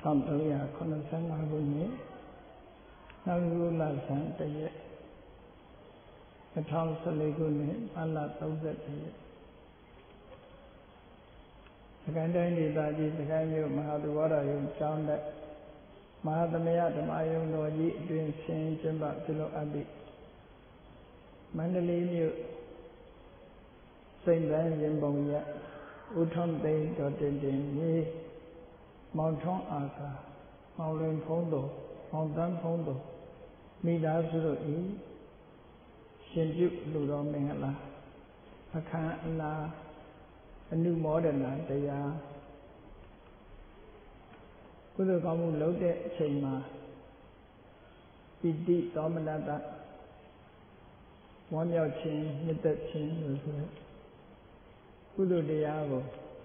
1385 ခုနှစ်နောက်လူလဆန်းတရက်2014ခုနှစ်မတ်လ31ရက်စကိုင်းတိုင်းဒေသကြီးစကိုင်းမြို့မဟာသဝရယုံကျောင်းတက်မဟာသမယဓမ္မယုံတော်ကြီးအတွင်ဆင်းကျင်းပပြုလုပ်အပ်သည့်မန္တလေးမြို့စိန်ပန်းရင်ပုံရဦးထွန်းသိန်းတော်တင်မြေမောင်ထွန်းအာကာမောင်လွင်ဖုံးတော်မောင်တန်းဖုံးတော်မိသားစုတို့၏ရှင်ပြုလူတော်မင်္ဂလာအခမ်းအနားအနုမောဒနာတရားကုသိုလ်ကောင်းမှုလုပ်တဲ့အချိန်မှာပိဋိသောမနတဝမ်းမြောက်ခြင်းနှစ်သက်ခြင်းလို့ဆိုတဲ့ကုသိုလ်တရားကို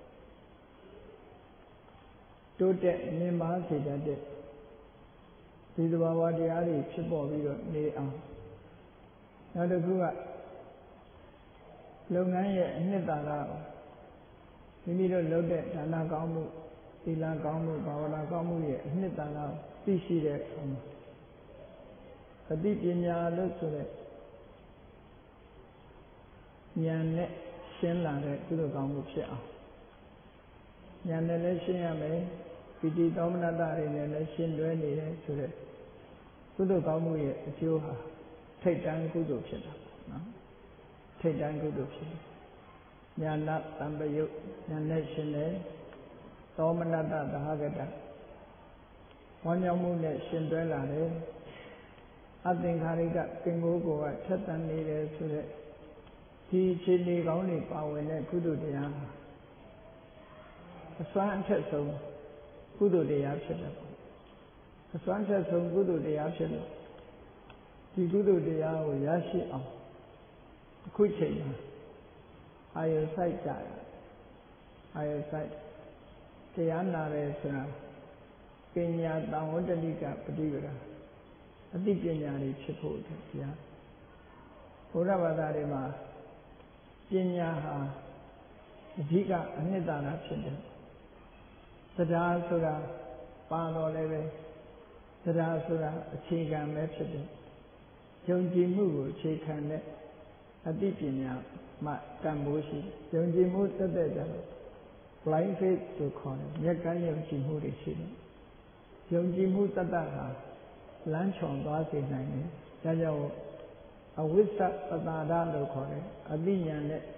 တိုးတက်မြင့်မားစေတတ်တဲ့ဒီသဘာဝတရားတွေဖြစ်ပေါ်ပြီးတော့နေအောင်နောက်တစ်ခုကလုပ်ငန်းရဲ့အနှစ်သာရကိုမိမိတို့လုပ်တဲ့ဒါနကောင်းမှုသီလကောင်းမှုဘာဝနာကောင်းမှုရဲ့အနှစ်သာရကိုသိရှိတဲ့အခါမှာအသိပညာလို့ဆိုတဲ့ဉာဏ်နဲ့ရှင်းလာတဲ့ကုသိုလ်ကောင်းမှုဖြစ်အောင်ဉာဏ်နဲ့လည်းရှင်းရမယ်ပိဋိသောမနတတွေနဲ့လည်းရှင်းတွဲနေတယ်ဆိုတဲ့ကုသိုလ်ကောင်းမှုရဲ့အကျိုးဟာထိတ်တန်းကုသိုလ်ဖြစ်တာနော်ထိတ်တန်းကုသိုလ်ဖြစ်ဉာဏတံပယုတ်ဉာဏ်နဲ့ရှင်းတယ်သောမနတသဟဂတဝမ်းမြောက်မှုနဲ့ရှင်းတွဲလာတယ်အသင်္ခါရိကပင်ကိုယ်ကိုထက်သန်နေတယ်ဆိုတဲ့ဒီခြေနေကောင်းတွေပါဝင်တဲ့ကုသိုလ်တရားအစွမ်းအထက်ဆုံးကုသိုလ်တရားဖြစ်တယ်အစွမ်းထက်ဆုံးကုသိုလ်တရားဖြစ်လို့ဒီကုသိုလ်တရားကိုရရှိအောင်အခုချိန်မှာအာယုစိုက်ကြတယ်အာယုစိုက်တရားနာတယ်ဆိုတာပညာတံဝတ္တလိကပฏิပဒါအသိပညာတွေဖြစ်ဖို့တရားဘုရားဘာသာတွေမှာပညာဟာအဓိကအနှစ်သာရဖြစ်တယ်တရားဆိုတာပါတော်လည်းပဲတရားဆိုတာအခြေခံပဲဖြစ်တယ်ယုံကြည်မှုကိုအခြေခံတဲ့အသိပညာမှတန်ဖိုးရှိယုံကြည်မှုတက်တဲ့ကြတော့ blind faith လို့ခေါ်တယ်မျက်ကန်းယုံကြည်မှုတွေရှိတယ်ယုံကြည်မှုတတ်တာဟာလမ်းချောင်သွားစေနိုင်တယ်ဒါကြောင့်အဝိစ္စပတာဒလို့ခေါ်တယ်အသိဉာဏ်နဲ့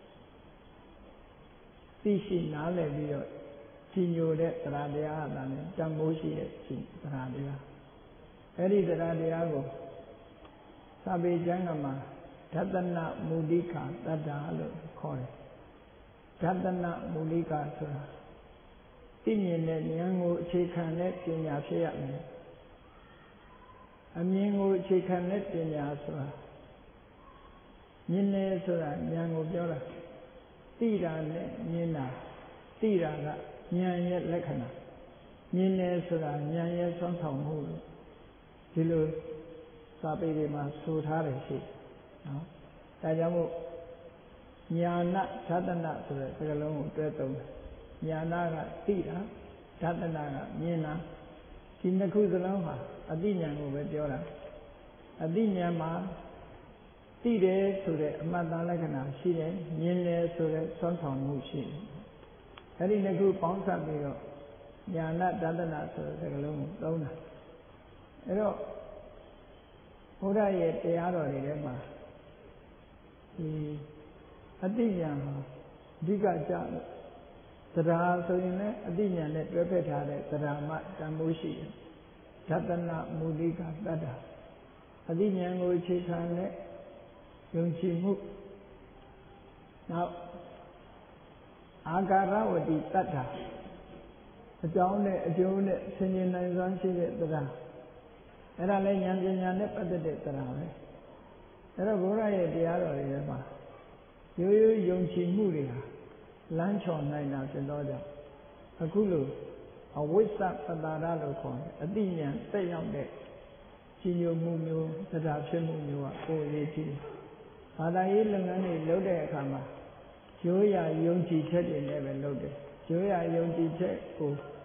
သိရှိနားလည်ပြီးတော့ကြီးညိုတဲ့တရားတရားအတန်နဲ့တန်ဖိုးရှိတဲ့တရားတရားအဲ့ဒီတရားတရားကိုစာပေကျမ်းကမှာဒသနမူလိကာတတ္တာလို့ခေါ်တယ်ဒသနမူလိကာဆိုတာသိမြင်တဲ့ဉာဏ်ကိုအခြေခံတဲ့ပညာဖြစ်ရမယ်အမြင်ကိုအခြေခံတဲ့ပညာဆိုတာမြင်တယ်ဆိုတာဉာဏ်ကိုပြောတာသိတာနဲ့မြင်တာသိတာကဉာဏ်ရဲ့လက္ခဏာမြင်တယ်ဆိုတာဉာဏ်ရဲ့ဆွမ်းဆောင်မှုလို့ဒီလိုစာပေတွေမှာဆိုထားတယ်ရှိနော်ဒါကြောင့်မို့ညာဏဓတနဆိုတဲ့စကားလုံးကိုတွဲသုံးတယ်ညာဏကသိတာဓတနကမြင်တာဒီနှစ်ခုစလုံးဟာအသိဉာဏ်ကိုပဲပြောတာအသိဉာဏ်မှာသိတယ်ဆိုတဲ့အမှတ်တမ်းလက္ခဏာရှိတယ်မြင်တယ်ဆိုတဲ့ဆွမ်းဆောင်မှုရှိတယ်အဲ့ဒီနှစ်ခုပေါင်းစပ်ပြီးတော့ညာဏဓတနဆိုတဲ့စကားလုံးကိုသုံးတာအဲ့တော့ဘုရားရဲ့တရားတော်တွေထဲမှာဒီအသိဉာဏ်ဟာအဓိကကျလို့တရားဆိုရင်လည်းအသိဉာဏ်နဲ့တွဲဖက်ထားတဲ့တရားမှတန်ဖိုးရှိတယ်ဓတနမူလိကတတ္တာအသိဉာဏ်ကိုအခြေခံတဲ့ယုံကြည်မှုနောက်အာကာရဝတိတတ္တာအကြောင်းနဲ့အကျိုးနဲ့ဆင်ခြင်နိုင်စွမ်းရှိတဲ့တရားအဲ့ဒါလည်းဉာဏ်ပညာနဲ့ပတ်သက်တဲ့တရားပဲအဲ့တော့ဘုရားရဲ့တရားတော်တွေထဲမှာရိုးရိုးယုံကြည်မှုတွေဟာလမ်းချော်နိုင်တာဖြစ်တော့ကြောင့်အခုလိုအဝိစ္စပတာဒလို့ခေါ်တယ်အသိဉာဏ်တက်ရောက်တဲ့ကြီးညိုမှုမျိုးတရားဖြစ်မှုမျိုးကကိုယ်ရေးကြည့်ဘာသာရေးလုပ်ငန်းတွေလုပ်တဲ့အခါမှာရိုးရာယုံကြည်ချက်တွေနဲ့ပဲလုပ်တယ်ရိုးရာယုံကြည်ချက်ကို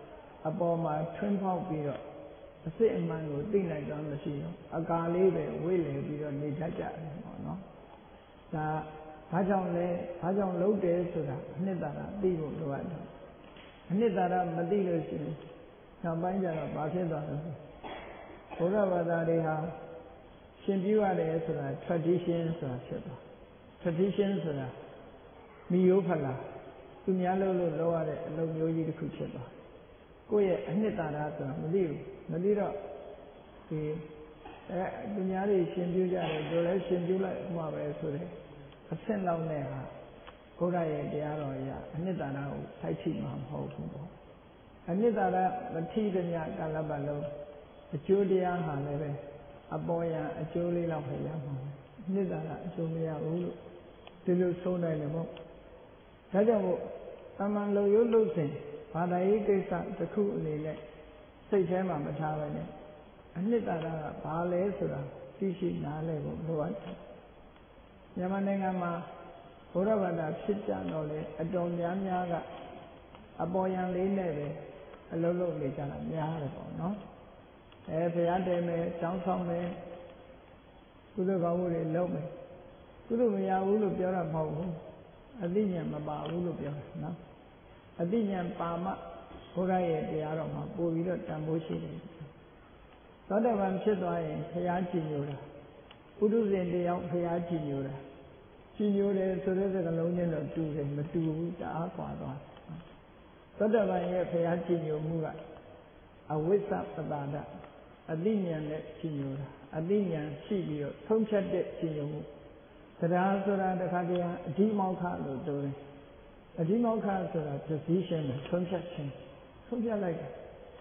အပေါ်မှာထွန်းဖောက်ပြီးတော့အစစ်အမှန်ကိုသိနိုင်တော့မရှိတော့အကာလေးပဲဝိလေပြီးတော့နေတတ်ကြတယ်ပေါ့နော်ဒါဘာကြောင့်လဲဘာကြောင့်လုပ်တယ်ဆိုတာအနှစ်သာရသိဖို့လိုအပ်တယ်အနှစ်သာရမသိလို့ရှိရင်နောက်ပိုင်းကျတော့ဘာဖြစ်သွားလဲဘုရားဘာသာတွေဟာရှင်ပြုရတယ်ဆိုတာ tradition ဆိုတာဖြစ်သွား tradition ဆိုတာမိယိုးဖလာသူများလုပ်လို့လုပ်ရတဲ့အလုပ်မျိုးကြီးတစ်ခုဖြစ်သွားကိုယ့်ရဲ့အနှစ်သာရဆိုတာမသိဘူးမသိတော့ဒီသူများတွေရှင်ပြုကြတယ်တို့လည်းရှင်ပြုလိုက်မှပဲဆိုတဲ့အဆင့်လောက်နဲ့ဟာဘုရားရဲ့တရားတော်အရာအနှစ်သာရကိုထိုက်ထိမှာမဟုတ်ဘူးပေါ့အနှစ်သာရမထိတဲ့ညကာလပတ်လုံးအကျိုးတရားဟာလည်းပဲအပေါ်ယံအကျိုးလေးလောက်ပဲရမှာအနှစ်သာရအကျိုးမရဘူးလို့ဒီလိုဆုံးနိုင်တယ်ပေါ့ဒါကြောင့်မို့တမန်လုံရုပ်လို့စဉ်ဘာသာရေးကိစ္စတစ်ခုအနေနဲ့စိတ်ထဲမှာမထားပဲနဲ့အနှစ်သာရကဘာလဲဆိုတာသိရှိနားလည်ဖို့လိုအပ်တယ်မြန်မာနိုင်ငံမှာဘုရားဘာသာဖြစ်ကြတော့လေအတော်များများကအပေါ်ယံလေးနဲ့ပဲအလုံးလုံးနေကြတာများတယ်ပေါ့နော်ဘုရားတည်မယ်ကျောင်းဆောင်မယ်ကုသိုလ်ကောင်းမှုတွေလုပ်မယ်ကုသိုလ်မရဘူးလို့ပြောတာမဟုတ်ဘူးအသိဉာဏ်မပါဘူးလို့ပြောတယ်နော်အသိဉာဏ်ပါမှဘုရားရဲ့တရားတော်မှာပို့ပြီးတော့တန်ဖိုးရှိတယ်သောတပန်ဖြစ်သွားရင်ဘုရားကြည်ညိုတာပုထုဇဉ်တယောက်ဘုရားကြည်ညိုတာကြည်ညိုတယ်ဆိုတဲ့စကားလုံးချင်းတော့တူတယ်မတူဘူးတအားကွာသွားသောတပန်ရဲ့ဘုရားကြည်ညိုမှုကအဝိသပတာဒအသိဉာဏ်နဲ့ကြည်ညိုတာအသိဉာဏ်ရှိပြီးတော့သုံးဖြတ်တဲ့ကြည်ညိုမှုတရားဆိုတာတခါတည်းအဓိမောက္ခလို့ပြောတယ်အဓိမောက္ခဆိုတာ decision နဲ့သုံးဖြတ်ခြင်းသုံးဖြတ်လိုက်တာ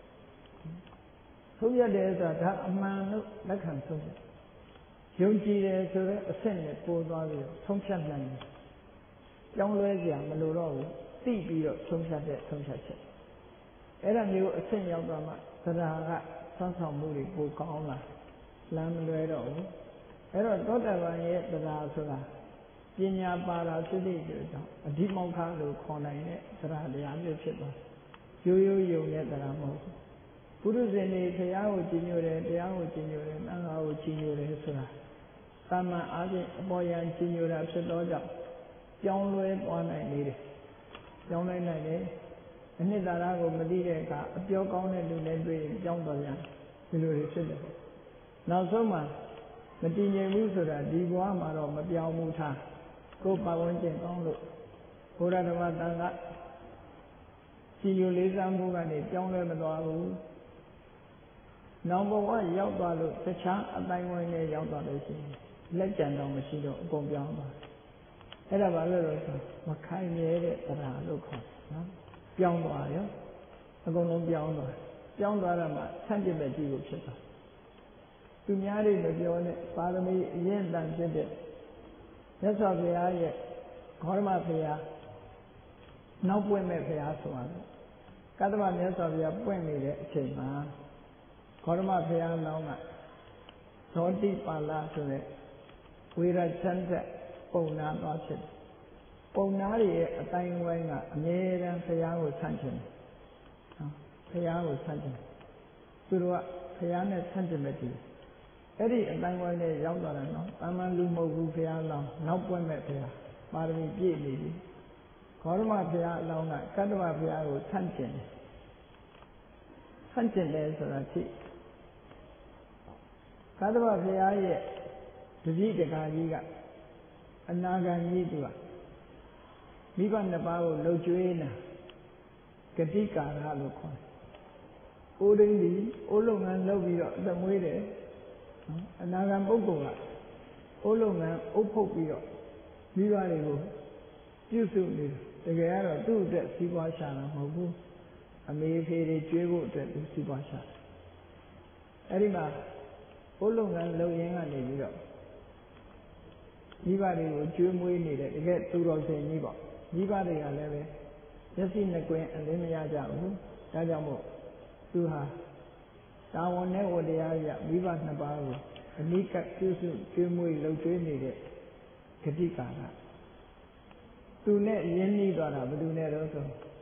သုံးဖြတ်တယ်ဆိုတာဒါအမှန်လို့လက်ခံသုံးဖြတ်ယုံကြည်တယ်ဆိုတဲ့အဆင့်နဲ့ပို့သွားပြီးတော့သုံးဖြတ်နိုင်တယ်ကြောင်းလွဲစရာမလိုတော့ဘူးသိပြီးတော့သုံးဖြတ်တဲ့သုံးဖြတ်ချက်အဲ့ဒါမျိုးအဆင့်ရောက်သွားမှတရားကဆောင်းဆောင်မှုတွေပိုကောင်းလာလမ်းမလွဲတော့ဘူးအဲ့တော့သောတပန်ရဲ့တရားဆိုတာပညာပါတာဖြစ်တဲ့ကြောင့်အဓိမောက္ခလို့ခေါ်နိုင်တဲ့တရားမျိုးဖြစ်သွားရိုးရိုးယုံတဲ့တရားမဟုတ်ဘူးပုရုဇဉ်တွေဘုရားကိုကြည်ညိုတယ်တရားကိုကြည်ညိုတယ်သံဃာကိုကြည်ညိုတယ်ဆိုတာသာမန်အားဖြင့်အပေါ်ယံကြည်ညိုတာဖြစ်သောကြောင့်ကြောင်းလွဲသွားနိုင်နေတယ်ကြောင်းလွဲနိုင်တယ်အနှစ်သာရကိုမသိတဲ့အခါအပြောကောင်းတဲ့လူနဲ့တွေ့ရင်ကြောင်းသွားပြန်ဒီလိုတွေဖြစ်တယ်နောက်ဆုံးမှာမတည်ငြိမ်ဘူးဆိုတာဒီဘဝမှာတော့မပြောင်းဘူးထားကိုယ်ပါဝင်ခြင်းကောင်းလို့ဘုရားဓမ္မတန်ခါကြည်ညိုလေးစားမှုကနေပြောင်းလဲမသွားဘူးနောင်ဘဝရောက်သွားလို့တခြားအတိုင်းဝိုင်းနဲ့ရောက်သွားလို့ရှိရင်လက်ကြံတော့မရှိတော့အကုန်ပြောင်းသွားအဲ့ဒါဘာလို့လဲဆိုမခိုင်မြဲတဲ့တရားလို့ခေါ်နော်ပြောင်းသွားရောအကုန်လုံးပြောင်းသွားတာမှဆန့်ကျင်ဘက်ကြီးကိုဖြစ်သွားသူများတွေမပြောနဲ့ပါရမီအရင်တန်ဖြစ်တဲ့မြတ်စွာဘုရားရဲ့ဂေါရမဘုရားနောက်ပွင့်မဲ့ဘုရားဆိုရတယ်ကတ္တမမြတ်စွာဘုရားပွင့်နေတဲ့အချိန်မှာဂေါရမဘုရားနောင်းကဇောတိပါဠဆိုတဲ့ဝေရချမ်းသက်ပုံနာသွားဖြစ်တယ်ပုံနာတွေရဲ့အတိုင်းဝိုင်းကအမြဲတမ်းဘုရားကိုဆန့်ကျင်တယ်ဘုရားကိုဆန့်ကျင်သူတို့ကဘုရားနဲ့ဆန့်ကျင်မဲ့တူအဲ့ဒီအတိုင်းဝိုင်းနဲ့ရောက်သွားတယ်နော်တာမန်လူမဟုတ်ဘူးဘုရားလောင်းနောက်ပွင့်မဲ့ဘုရားပါရမီပြည့်နေပြီဂေါရမဘုရားအလောင်းကကတ္တဝဘုရားကိုဆန့်ကျင်တယ်ဆန့်ကျင်တယ်ဆိုတာကြည့်ကတ္တဝဘုရားရဲ့တတိတကာကြီးကအနာဂံကြီးသူကမိဘနှစ်ပါးကိုလှုပ်ကြွေးနာဂတိကာရလို့ခေါ်တယ်။အိုးရင်းဒီအိုးလုပ်ငန်းလုပ်ပြီးတော့အသက်မွေးတယ်။အနာဂံပုဂ္ဂိုလ်ကအိုးလုပ်ငန်းအုပ်ဖုတ်ပြီးတော့မိဘတွေကိုပြုစုနေတယ်။တကယ်ကတော့သူ့အတွက်စီးပွားရှာတာမဟုတ်ဘူး။အမေဖေတွေကျွေးဖို့အတွက်သူစီးပွားရှာတယ်။အဲဒီမှာအိုးလုပ်ငန်းလုပ်ရင်းကနေပြီးတော့မိဘတွေကိုကျွေးမွေးနေတဲ့တကယ်သူတော်စင်ကြီးပေါ့မိဘတွေကလည်းပဲမျက်စိနှစ်ကွင်းအလင်းမရကြဘူးဒါကြောင့်မို့သူဟာတာဝန်နဲ့ဝတရားရမိဘနှစ်ပါးကိုအနိကပြုစုကျွေးမွေးလှုပ်ကျွေးနေတဲ့ဂတိကာရသူနဲ့ရင်းနှီးသွားတာဘယ်သူနဲ့တော့ဆို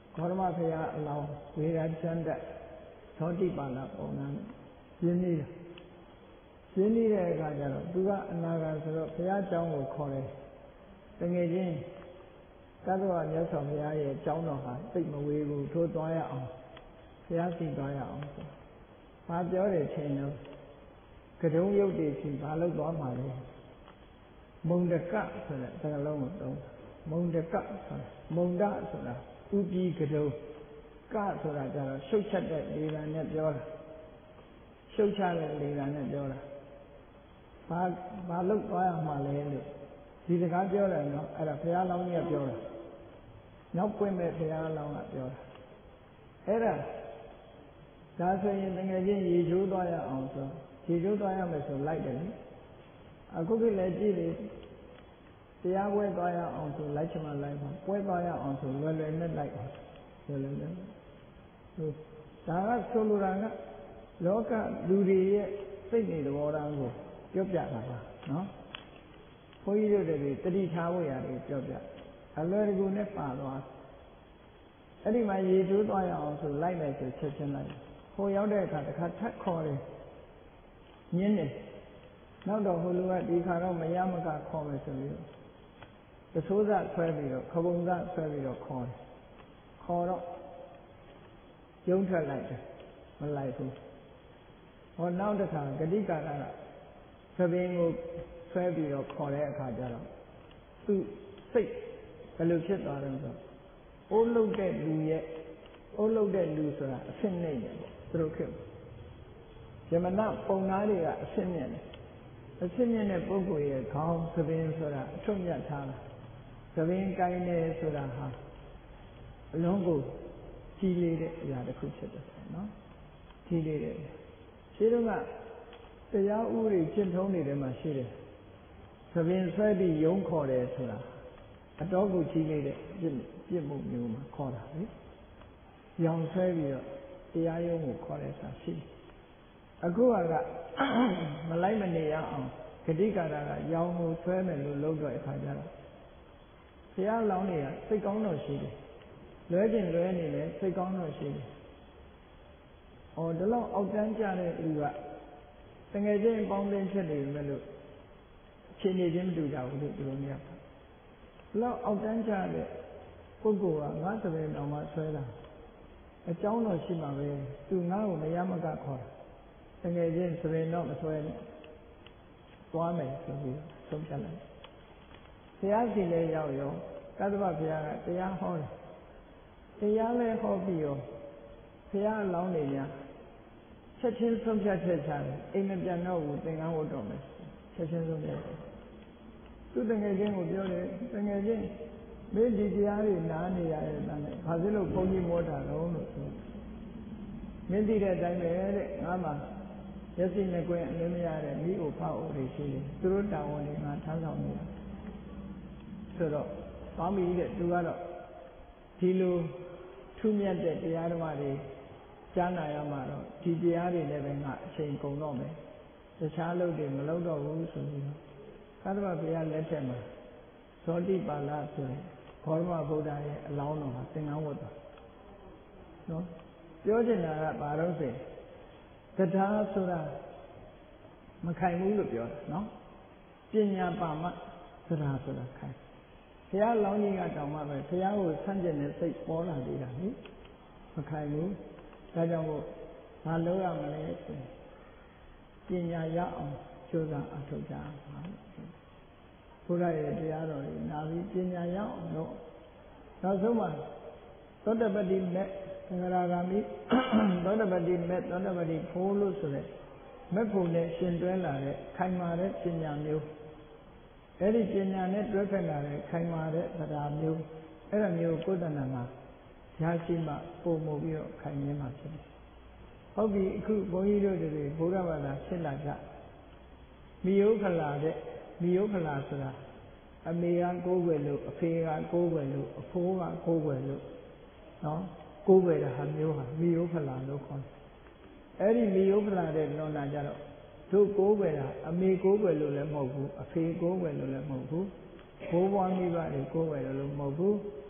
ဂေါတမဘုရားအလောင်းဝေဒချမ်းတက်သောတိပါဠပုံနာနဲ့ရင်းနှီးတယ်ရင်းနှီးတဲ့အခါကျတော့သူကအနာဂတ်ဆိုတော့ဘုရားကျောင်းကိုခေါ်တယ်တကယ်ချင်းကတ္တဝမြတ်စွာဘုရားရဲ့ကျောင်းတော်ဟာသိမဝေးဘူးထိုးသွားရအောင်ဘုရားစီသွားရအောင်ဆိုဘာပြောတယ်ထင်တော့ကတုံးရုပ်တွေစီဘာလို့သွားမှာလဲမုံတကဆိုတဲ့စကားလုံးကိုသုံးမုံတကဆိုတာမုံဒဆိုတာဥပြီးကတုံးကဆိုတာကျတော့ရှုပ်ချက်တဲ့လေလံနဲ့ပြောတာရှုပ်ချတဲ့လေလံနဲ့ပြောတာဘာလို့သွားရမှာလဲလို့ဒီစကားပြောတယ်နော်အဲ့ဒါဘုရားလောင်းကြီးကပြောတာနောက်ပွင့်မဲ့ဘုရားလောင်းကပြောတာအဲ့ဒါဒါဆိုရင်တကယ်ချင်းရေချိုးသွားရအောင်ဆိုရေချိုးသွားရမယ်ဆိုလိုက်တယ်လေအခုခေတ်လည်းကြည့်လေတရားပွဲသွားရအောင်ဆိုလိုက်ချင်မှလိုက်ပါပွဲသွားရအောင်ဆိုလွယ်လွယ်နဲ့လိုက်ပါလွယ်လွယ်နဲ့ဒါကဆိုလိုတာကလောကလူတွေရဲ့စိတ်နေသဘောထားကိုပြောပြတာပါနော်ဘုန်းကြီးတို့တွေတတိထားဖို့ရတယ်ပြောပြအလွယ်တကူနဲ့ပါသွားအဲ့ဒီမှာရေချိုးသွားရအောင်ဆိုလိုက်မယ်ဆိုချက်ချင်းလိုက်ဟိုရောက်တဲ့အခါတစ်ခါထပ်ခေါ်တယ်ညင်းတယ်နောက်တော့ဟိုလူကဒီခါတော့မရမကခေါ်မယ်ဆိုပြီးတဆိုးစဆွဲပြီးတော့ခပုံစဆွဲပြီးတော့ခေါ်တယ်ခေါ်တော့ယုံထွက်လိုက်တယ်မလိုက်ဘူးဟောနောက်တစ်ခါဂတိကာရကသဘင်ကိုဆွဲပြီးတော့ခေါ်တဲ့အခါကျတော့သူစိတ်ဘယ်လိုဖြစ်သွားလဲဆိုအိုးလုတ်တဲ့လူရဲ့အိုးလုတ်တဲ့လူဆိုတာအဆင့်နဲ့တယ်သူတို့ခေတ်ယမနပုံနာတွေကအဆင့်မြင့်တယ်အဆင့်မြင့်တဲ့ပုဂ္ဂိုလ်ရဲ့ခေါင်းသဘင်ဆိုတာအထွတ်မြတ်ထားတာသဘင်ကိုင်းတယ်ဆိုတာဟာအလုံးကိုကြီးလေးတဲ့အရာတစ်ခုဖြစ်တယ်နော်ကြီးလေးတဲ့ရှင်းတော့ကတရားဥပဒေကျင့်ထုံးနေတဲ့မှာရှိတယ်သဘင်ဆွဲပြီးယုံခေါ်တယ်ဆိုတာအတော်ကိုကြီးလေးတဲ့ပြစ်မှုမျိုးမှာခေါ်တာလေရောင်ဆွဲပြီးတော့တရားရုံးကိုခေါ်တဲ့စာရှိအခုကမလိုက်မနေရအောင်ဂတိကာရကရောင်ကိုဆွဲမယ်လို့လုပ်တော့အခါကျတော့ဘုရားလောင်းတွေကစိတ်ကောင်းတော့ရှိတယ်လွဲကျင်လွဲနေလဲစိတ်ကောင်းတော့ရှိတယ်။အော်ဒီလောက်အောက်တန်းကြတဲ့လူကတကယ်ချင်းပေါင်းသိဖြစ်နေပြီလို့ခြေနေချင်းမတူကြဘူးလို့ဒီလိုမျိုး။ဒီလောက်အောက်တန်းကြတဲ့ပုဂ္ဂိုလ်ကငါသဘင်တော်မှဆွဲတာအကြောင်းတော့ရှိမှာပဲသူငါ့ကိုမရမကခေါ်တာတကယ်ချင်းသဘင်တော့မဆွဲနဲ့သွားမယ်ဆိုပြီးဆုံးဖြတ်လိုက်ဘုရားစီလည်းရောက်ရောကတ္တဗဘုရားကတရားဟောတယ်တရားလည်းဟောပြီးရောဘုရားအလောင်းတွေများချက်ချင်းဆုံးဖြတ်ချက်ချတယ်အိမ်မပြန်တော့ဘူးသင်္ကန်းဝတ်တော့မယ်ချက်ချင်းဆုံးဖြတ်တယ်သူတကယ်ချင်းကိုပြောတယ်တကယ်ချင်းမင်းဒီတရားတွေနားနေရတဲ့တန်းနဲ့ဘာဖြစ်လို့ဘုန်းကြီးမောတာတော့လို့ဆိုမင်းသိတဲ့အတိုင်းပဲတဲ့ငါမှမျက်စိနဲ့ကွင်းအလင်းမရတဲ့မိအိုဖောက်အိုတွေရှိတယ်သူတို့တာဝန်တွေငါထမ်းဆောင်နေတာဆိုတော့ကောင်းပြီတဲ့သူကတော့ဒီလိုထူးမြတ်တဲ့တရားဓမ္မတွေကြားနာရမှာတော့ဒီတရားတွေလည်းပဲငါအချိန်ကုန်တော့မယ်တခြားလုပ်တွေမလုပ်တော့ဘူးဆိုပြီးတော့သတ္တဗဘုရားလက်ထက်မှာဇောတိပါဠဆိုရင်ဘောဓမဗုဒ္ဓရဲ့အလောင်းတော်ဟာသင်္ကန်းဝတ်တာနော်ပြောချင်တာကဘာလို့ဆိုတရားဆိုတာမခိုင်ဘူးလို့ပြောတာနော်ပညာပါမတရားဆိုတာခိုင်ဘုရားလောင်းကြီးကတောင်းမှပဲဘုရားကိုဆန့်ကျင်တဲ့စိတ်ပေါ်လာသေးတာနိမခိုင်ဘူးဒါကြောင့်မို့ဘာလုပ်ရမလဲဆိုပညာရအောင်ကြိုးစားအထောက်ကြပါဘုရားရဲ့တရားတော်ကိုနာပြီးပညာရအောင်တော့နောက်ဆုံးမှာသောတပတ္တိမေသံဃာဂါမိသောတပတ္တိမေသောတပတ္တိဖိုးလို့ဆိုတဲ့မက်ဖို့နဲ့ရှင်တွဲလာတဲ့ခိုင်မာတဲ့ပညာမျိုးအဲ့ဒီပညာနဲ့တွဲဖက်လာတဲ့ခိုင်မာတဲ့တရားမျိုးအဲ့ဒါမျိုးကိုယ်တဏ္ဍာမှာရရှိမှပုံမှုပြီးတော့ခိုင်မြဲမှာဖြစ်တယ်။ဟုတ်ပြီအခုဘုန်းကြီးတို့တွေဘုရားဘာသာဖြစ်လာကြမိယုခလာတဲ့မိယုခလာဆိုတာအမေကကိုးကွယ်လို့အဖေကကိုးကွယ်လို့အဖိုးကကိုးကွယ်လို့နော်ကိုးကွယ်တဲ့ဟာမျိုးဟာမိယုခလာလို့ခေါ်တယ်။အဲ့ဒီမိယုခလာတဲ့လွန်တာကြတော့တို့ကိုးကွယ်တာအမေကိုးကွယ်လို့လည်းမဟုတ်ဘူးအဖေကိုးကွယ်လို့လည်းမဟုတ်ဘူးဘိုးဘွားမိဘတွေကိုးကွယ်လို့လည်းမဟုတ်ဘူး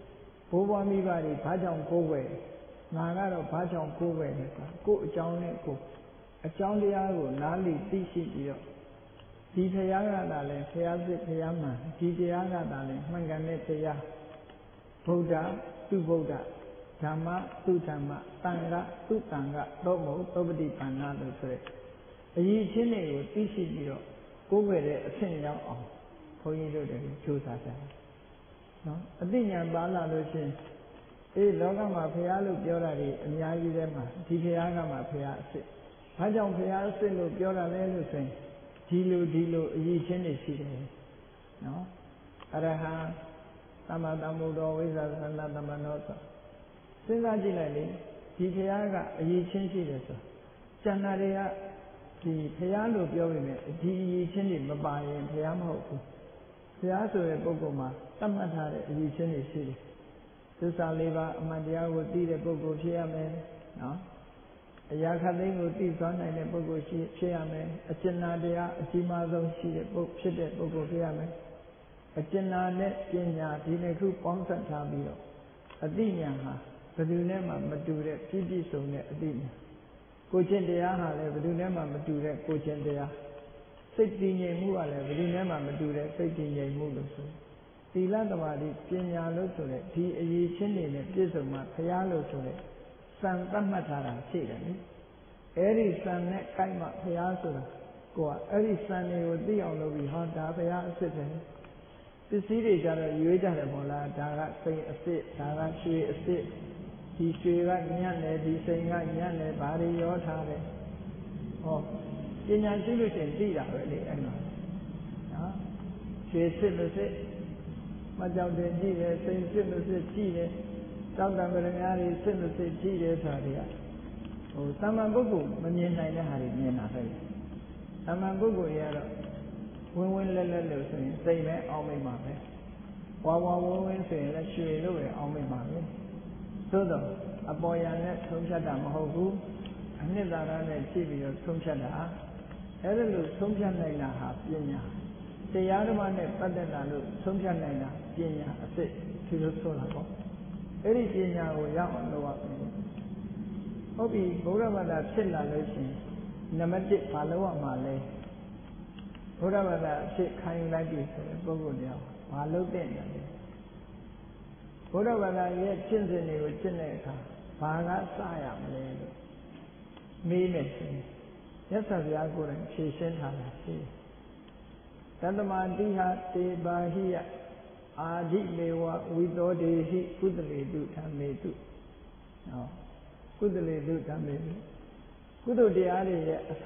ဘိုးဘွားမိဘတွေဘာကြောင့်ကိုးကွယ်ငါကတော့ဘာကြောင့်ကိုးကွယ်လဲဆိုတာကိုယ်အကြောင်းနဲ့ကိုယ်အကြောင်းတရားကိုနားလည်သိရှိပြီးတော့ဒီဘုရားကသာလဲဘုရားစစ်ဘုရားမှန်ဒီတရားကသာလဲမှန်ကန်တဲ့တရားဗုဒ္ဓသူဗုဒ္ဓဓမ္မသူဓမ္မတန်ခါသူတန်ခါသောမုတ်သောပတိပန္နလို့ဆိုတဲ့အရေးချင်းတွေကိုသိရှိပြီးတော့ကိုးကွယ်တဲ့အဆင့်ရောက်အောင်ဘုန်းကြီးတို့တွေကြိုးစားကြတယ်နော်အသိဉာဏ်ပါလာလို့ရှိရင်လောကမှာဘုရားလို့ပြောတာတွေအများကြီးထဲမှာဒီဘုရားကမှဘုရားအစစ်ဘာကြောင့်ဘုရားအစစ်လို့ပြောတာလဲလို့ဆိုရင်ဒီလိုအရေးချင်းတွေရှိတယ်နော်အရဟံသမ္မာသမ္ဗုဒ္ဓဝိဇ္ဇာသန္တသမ္မနောဆိုစဉ်းစားကြည့်လိုက်လေဒီဘုရားကအရေးချင်းရှိတယ်ဆိုကျန်တာတွေကဒီဘုရားလို့ပြောပေမဲ့ဒီအရေးချင်းတွေမပါရင်ဘုရားမဟုတ်ဘူးဘုရားဆိုတဲ့ပုဂ္ဂိုလ်မှာသတ်မှတ်ထားတဲ့အရေးချင်းတွေရှိတယ်သစ္စာလေးပါးအမှန်တရားကိုသိတဲ့ပုဂ္ဂိုလ်ဖြစ်ရမယ်နော်အရာခတ်သိမ်းကိုသိသွားနိုင်တဲ့ပုဂ္ဂိုလ်ဖြစ်ရမယ်အကျဉ်းနာတရားအကြီးမားဆုံးရှိတဲ့ဖြစ်တဲ့ပုဂ္ဂိုလ်ဖြစ်ရမယ်အကျဉ်းနာနဲ့ပညာဒီနှစ်ခုပေါင်းစပ်ထားပြီးတော့အသိဉာဏ်ဟာဘယ်သူနဲ့မှမတူတဲ့ပြည့်ပြည့်စုံတဲ့အသိဉာဏ်ကိုကျင့်တရားဟာလည်းဘယ်သူနဲ့မှမတူတဲ့ကိုကျင့်တရားစိတ်တည်ငြိမ်မှုကလည်းဘယ်သူနဲ့မှမတူတဲ့စိတ်တည်ငြိမ်မှုလို့ဆိုသီလသမာဓိပညာလို့ဆိုတဲ့ဒီအရေးချင်းတွေနဲ့ပြည့်စုံမှဘုရားလို့ဆိုတဲ့စံသတ်မှတ်ထားတာရှိတယ်လေအဲ့ဒီစံနဲ့ကိုက်မှဘုရားဆိုတာကိုကအဲ့ဒီစံတွေကိုသိအောင်လုပ်ပြီးဟောဒါဘုရားအစ်စ်ပဲပစ္စည်းတွေကြတော့ရွေးကြတယ်မို့လားဒါကစိန်အစ်စ်ဒါကရွှေအစ်စ်ဒီရွှေကညံ့တယ်ဒီစိန်ကညံ့တယ်ဘာတွေရောထားတယ်ဟောပညာရှိလို့ရှိရင်သိတာပဲလေအဲ့မှာနော်ရွှေစစ်လို့စစ်မကြောက်တယ်ကြည့်တယ်စိန်စစ်လို့စစ်ကြည့်တယ်တောက်တံပရမများတွေစစ်လို့စစ်ကြည့်တယ်ဆိုတာတွေကသမ္မာပုဂ္ဂိုလ်မမြင်နိုင်တဲ့ဟာတွေမြင်တာပဲသမ္မာပုဂ္ဂိုလ်ကြီးကတော့ဝင်းလဲလဲလို့ဆိုရင်စိတ်ပဲအောင်းမိမှာပဲဝါဝင်းဆိုရင်လည်းရွှေလို့ပဲအောင်းမိမှာပဲသို့တော့အပေါ်ယံနဲ့သုံးဖြတ်တာမဟုတ်ဘူးအနှစ်သာရနဲ့ကြည့်ပြီးတော့သုံးဖြတ်တာအဲ့ဒါလို့သုံးဖြတ်နိုင်တာဟာပညာတရားဓမ္မနဲ့ပတ်သက်တာလို့သုံးဖြတ်နိုင်တာပညာအစစ်ဒီလိုဆိုတာပေါ့အဲ့ဒီပညာကိုရအောင်လုပ်ရမယ်ဟုတ်ပြီဗုဒ္ဓဘာသာဖြစ်လာလို့ရှိရင်နံပါတ်1ဘာလုပ်ရမှာလဲဘုရားဘာသာအဖြစ်ခံယူလိုက်ပြီဆိုရင်ပုဂ္ဂိုလ်တရားဘာလုပ်တဲ့လဲဘုရားဘာသာရဲ့ကျင့်စဉ်တွေကိုကျင့်တဲ့အခါဘာကစရမလဲလို့မေးနေတယ်မြတ်စွာဘုရားကိုယ်တိုင်ဖြေရှင်းထားတာရှိတယ်တတ္တမတိဟတေပါဟိယအာဓိမေဝဝိသောတေဟိကုသလေတုဓမ္မေတုဟောကုသလေတုဓမ္မေတုကုသိုလ်တရားတွေရဲ့အစ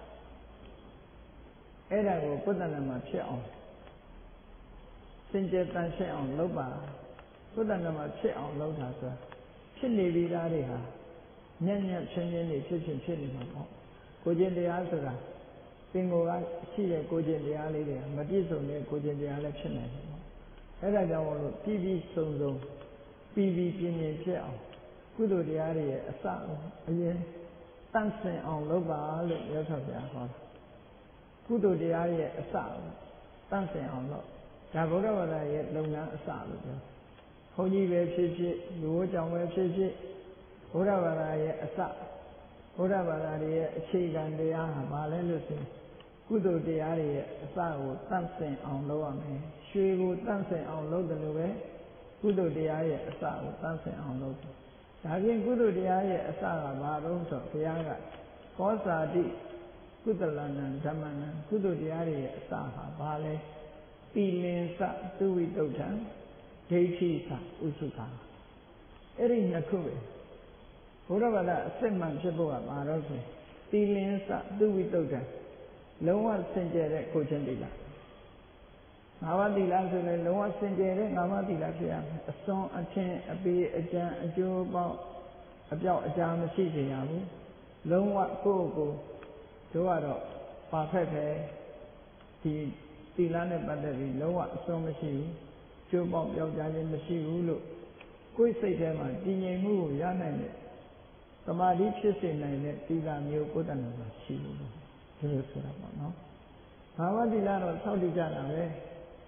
အဲ့ဒါကိုကုသနာမှာဖြစ်အောင်စင်ကြယ်တန်ရှင်းအောင်လုပ်ပါကုသနာမှာဖြစ်အောင်လုပ်တာဆိုတာဖြစ်နေပြီးသားတွေဟာညံ့ညံ့ချင်းချင်းတွေဖြစ်နေမှာပေါ့ကိုကျင့်တရားဆိုတာပင်ကိုယ်ကရှိတဲ့ကိုကျင့်တရားလေးတွေမပြည့်စုံတဲ့ကိုကျင့်တရားလည်းဖြစ်နေတယ်ပေါ့အဲ့ဒါကြောင့်မို့လို့ပြီးစုံပြီးပြင်းဖြစ်အောင်ကုသိုလ်တရားတွေရဲ့အစအရင်တန့်စင်အောင်လုပ်ပါလို့ရသော်ပြဟောကုသိုလ်တရားရဲ့အစတန့်စင်အောင်လုပ်ဒါဗုဒ္ဓဘာသာရဲ့လုပ်ငန်းအစလို့ပြောဘုန်းကြီးပဲဖြစ်ဖြစ်လူဝကြောင့်ပဲဖြစ်ဖြစ်ဗုဒ္ဓဘာသာရဲ့အစဗုဒ္ဓဘာသာရဲ့အခြေခံတရားဟာဘာလဲလို့ဆိုကုသိုလ်တရားတွေရဲ့အစကိုတန့်စင်အောင်လုပ်ရမယ်ရွှေကိုတန့်စင်အောင်လုပ်တယ်လို့ပဲကုသိုလ်တရားရဲ့အစကိုတန့်စင်အောင်လုပ်တယ်ဒါပြင်ကုသိုလ်တရားရဲ့အစကဘာလို့ဆိုဘုရားကကောဇာတိကုသလနံဓမ္မနံကုသိုလ်တရားတွေရဲ့အစဟာဘာလဲသီလင်္စသုဝိတုဋ္ဌံဒိဋ္ဌိသဥစုခာအဲ့ဒီနှစ်ခုပဲဘုရားဘာသာအစစ်မှန်ဖြစ်ဖို့ကဘာလို့ဆိုသီလင်္စသုဝိတုဋ္ဌံလုံးဝစင်ကြယ်တဲ့ကိုချင်းသီလငါးပါးသီလဆိုရင်လုံးဝစင်ကြယ်တဲ့ငါးပါးသီလဖြစ်ရမယ်အစွန်းအထင်အပေအကျံအကျိုးပေါက်အပြောက်အကြားမရှိစေရဘူးလုံးဝကိုယ့်ကိုယ်တို့ကတော့ပါဖက်ပဲဒီသီလနဲ့ပတ်သက်ပြီးလုံးဝအစွန်းမရှိဘူးကျိုးပေါက်ပြောက်ကြားခြင်းမရှိဘူးလို့ကိုယ်စိတ်ထဲမှာတည်ငြိမ်မှုကိုရနိုင်တဲ့သမာဓိဖြစ်စေနိုင်တဲ့သီလမျိုးကိုယ်တဏ္ဍာမှာရှိဘူးလို့ဒီလိုဆိုတာပေါ့နော်ဘာဝသီလတော့ဆောက်တည်ကြတာပဲ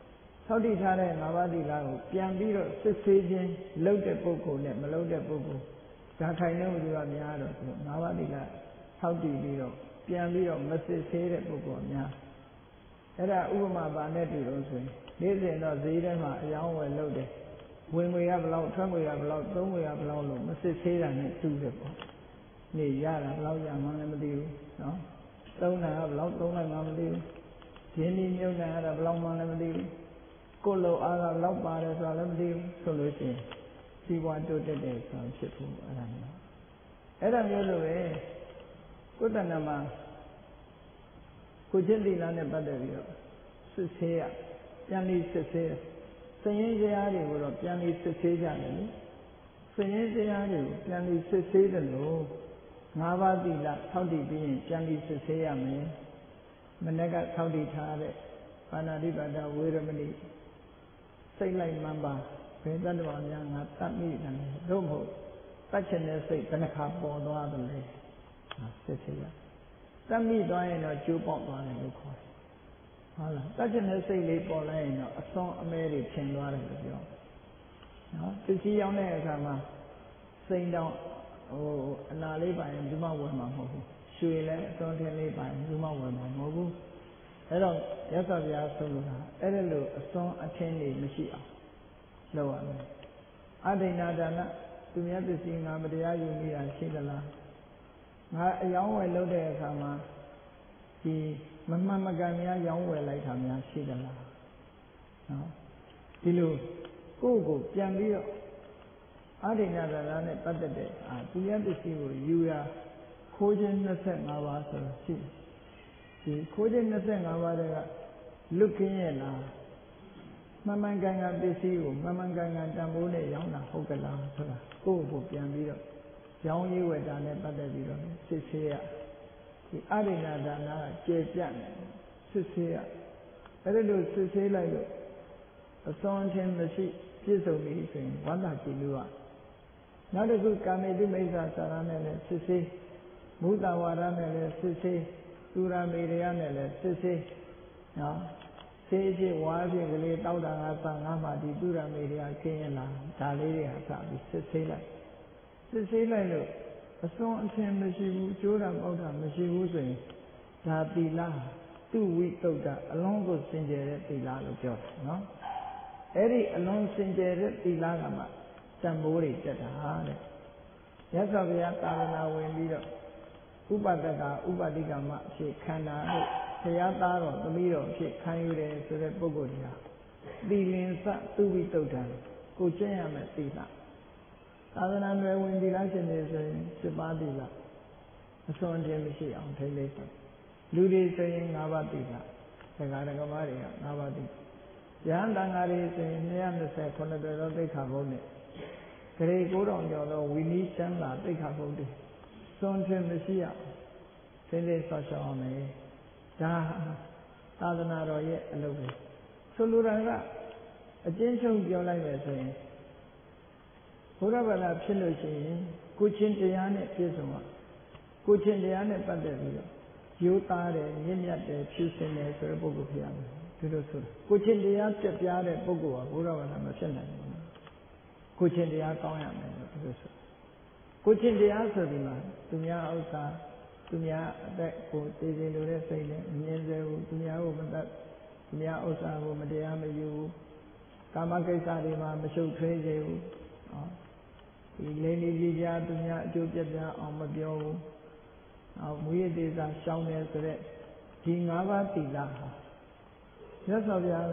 သောတိထားတဲ့၅ပါးသီလကိုပြန်ပြီးတော့စစ်ဆေးခြင်းလုပ်တဲ့ပုဂ္ဂိုလ်နဲ့မလုပ်တဲ့ပုဂ္ဂိုလ်ဒါထိုင်လို့ဒီကများတော့၅ပါးသီလသောတိပြီးတော့ပြန်ပြီးတော့မစစ်ဆေးတဲ့ပုဂ္ဂိုလ်များအဲ့ဒါဥပမာပါနဲ့တူလို့ဆိုရင်နေ့စဉ်တော့ဈေးထဲမှာအယောင်းဝယ်လုပ်တယ်ဝင်ငွေကဘယ်လောက်ထွက်ငွေကဘယ်လောက်သုံးငွေကဘယ်လောက်လို့မစစ်ဆေးတာနဲ့တူတယ်ပေါ့နေရတာဘယ်လောက်ရမှန်းလည်းမသိဘူးနော်သုံးတာကဘယ်လောက်သုံးလိုက်မှမသိဘူးရင်းနှီးမြုပ်နှံရတာဘယ်လောက်မှလည်းမသိဘူးကိုယ်လိုအားကဘယ်လောက်ပါတယ်ဆိုတာလည်းမသိဘူးဆိုလို့ရှိရင်စီးပွားတိုးတက်တယ်ဆိုတာဖြစ်ဖို့အဲ့ဒါမျိုးလိုပဲကိုယ်တဏ္ဍာမှာကိုจิตသီလနဲ့ပတ်သက်ပြီးတော့စစ်ဆေးရပြန်ပြီးစစ်ဆေးစရင်တရားတွေကိုတော့ပြန်ပြီးစစ်ဆေးကြတယ်လေစရင်တရားတွေကိုပြန်ပြီးစစ်ဆေးတယ်လို့၅ပါးသီလထောက်တည်ပြီးရင်ပြန်ပြီးစစ်ဆေးရမယ်မနေ့ကထောက်တည်ထားတဲ့ပါဏာတိပါဒဝေရမဏိစိတ်လိုက်မှန်ပါဘယ်တတ္တဝါများငါတတ်မိတယ်တို့မဟုတ်တတ်ချင်တဲ့စိတ်ဘယ်နှခါပေါ်သွားတယ်လဲစစ်ဆေးရတတ်မိသွားရင်တော့ကျိုးပေါက်သွားတယ်လို့ခေါ်တယ်ဟုတ်လားတတ်ချင်တဲ့စိတ်လေးပေါ်လာရင်တော့အစွန်းအမဲတွေထင်သွားတယ်လို့ပြောနော်ပစ္စည်းရောက်တဲ့အခါမှာစိတ်တောင်အနာလေးပါရင်ဘူးမဝယ်မှာမဟုတ်ဘူးရွှေလည်းအစွန်းထင်းလေးပါရင်ဘူးမဝယ်မှာမဟုတ်ဘူးအဲ့တော့ရသော်ဗျာဆုံးလို့ဟာအဲ့ဒါလို့အစွန်းအထင်းတွေမရှိအောင်လုပ်ရမယ်အဒိဏဒါနသူများပစ္စည်းငါမတရားယူမိတာရှိသလားငါအယောင်းဝယ်လုပ်တဲ့အခါမှာဒီမမှန်မကန်များရောင်းဝယ်လိုက်တာများရှိသလားနော်ဒီလိုကိုယ့်ကိုပြန်ပြီးတော့အဒိဏဒါနနဲ့ပတ်သက်တဲ့သူများပစ္စည်းကိုယူရခိုးခြင်း25ပါးဆိုတော့ရှိဒီခိုးခြင်း25ပါးတွေကလွတ်ကင်းရဲ့လားမှန်မှန်ကန်ကန်ပစ္စည်းကိုမှန်မှန်ကန်ကန်တန်ဖိုးနဲ့ရောင်းတာဟုတ်ကလားဆိုတာကိုယ့်ကိုပြန်ပြီးတော့ရောင်းရေးဝယ်တာနဲ့ပတ်သက်ပြီးတော့စစ်ဆေးရဒီအရိဏဒါနကကျေပြတ်နေစစ်ဆေးရအဲ့ဒါလို့စစ်ဆေးလိုက်လို့အစွမ်းထင်မရှိပြည့်စုံပြီဆိုရင်ဝန္တာကြည်လို့ရနောက်တစ်ခုကာမေတုမိစ္ဆာစာရနဲ့လည်းစစ်ဆေးမုဒ္ဒဝါဒနဲ့လည်းစစ်ဆေးသူရမေရယနဲ့လည်းစစ်ဆေးနော်ဆေးဖြစ်ဝါဖြစ်ကလေးတောက်တာငါစငါမှဒီသူရမေရယခင်းရလားဒါလေးတွေကစပြီးစစ်ဆေးလိုက်လို့အစွန်းအထင်မရှိဘူးကျိုးတာပေါက်တာမရှိဘူးဆိုရင်ဒါသီလသူဝိတုဒ္ဒအလုံးကိုစင်ကြယ်တဲ့သီလလို့ပြောတယ်နော်အဲ့ဒီအလုံးစင်ကြယ်တဲ့သီလကမှတန်ဖိုးတွေတက်တာတဲ့ရသော်ဘုရားသာသနာဝင်ပြီးတော့ဥပဒကဥပတိကမအဖြစ်ခန္ဓာလို့ဘုရားသားတော်သမီးတော်အဖြစ်ခံယူတယ်ဆိုတဲ့ပုဂ္ဂိုလ်တွေကသီလင်္စသူဝိတုဒ္ဒကိုကျင့်ရမယ်သီလသာသနာ့နယ်ဝင်သီလရှင်တွေဆိုရင်7ပါးသီလအစွန်းခြင်းမရှိအောင်ထိန်းသိမ်းတယ်လူတွေဆိုရင်5ပါးသီလဒကာဒကမတွေက5ပါးသီလယဟန်တန်ဃာတွေဆိုရင်229တွယ်သောသိက္ခာပုဒ်နဲ့ဂရေ9000ကျော်သောဝိနည်းချမ်းသာသိက္ခာပုဒ်တွေစွန်းခြင်းမရှိအောင်ထိန်းသိမ်းဆောက်ရှောက်ရမယ်ဒါသာသနာတော်ရဲ့အလုပ်ပဲဆိုလိုတာကအကျဉ်းချုပ်ပြောလိုက်မယ်ဆိုရင်ဘုရားဘာသာဖြစ်လို့ရှိရင်ကိုချင်းတရားနဲ့ပြည့်စုံပါကိုချင်းတရားနဲ့ပတ်သက်ပြီးတော့ရိုးသားတယ်မြင့်မြတ်တယ်ဖြူစင်တယ်ဆိုတဲ့ပုဂ္ဂိုလ်ဖြစ်ရမယ်ဒီလိုဆိုတာကိုချင်းတရားပြတ်ပြားတဲ့ပုဂ္ဂိုလ်ကဘုရားဘာသာမဖြစ်နိုင်ဘူးကိုချင်းတရားကောင်းရမယ်လို့ဒီလိုဆိုကိုချင်းတရားဆိုဒီမှာသူများဥစ္စာသူများအသက်ကိုတည်စေလိုတဲ့စိတ်နဲ့အမြင်စေဘူးသူများကိုမတတ်သူများဥစ္စာကိုမတရားမယူဘူးကာမကိစ္စတွေမှာမရှုပ်ထွေးစေဘူးနော်ဒီလိမ့်နေကြီးကြသူများအကျိုးပြတ်ပြားအောင်မပြောဘူးနောက်မူရသေးစာရှောင်းတယ်ဆိုတဲ့ဒီ5ပါးသီလဟာမြတ်စွာဘုရား